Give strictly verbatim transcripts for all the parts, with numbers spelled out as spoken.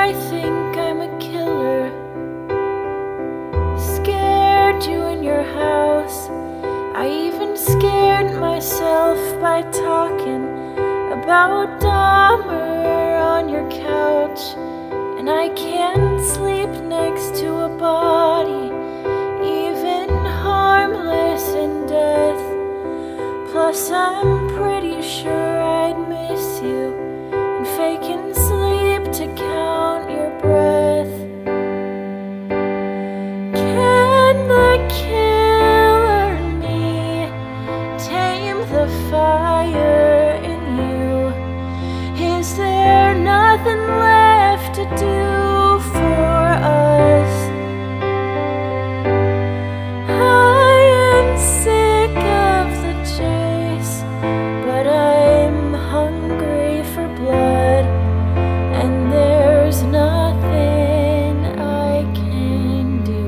I think I'm a killer. Scared you in your house. I even scared myself by talking about Dahmer on your couch. And I can't sleep next to a body, even harmless in death. Plus I'm pretty sure I'd miss you and faking sleep to count your breath. Can the killer in me tame the fire in you? Is there nothing left to do for us? I am sick of the chase, but I'm hungry for blood, and there's nothing I can do.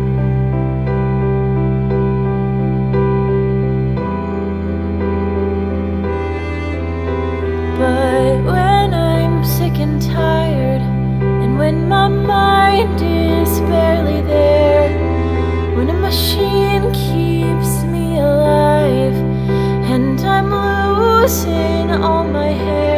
But when I'm sick and tired, and when my mind is barely there, when a machine keeps me alive, and I'm losing all my hair,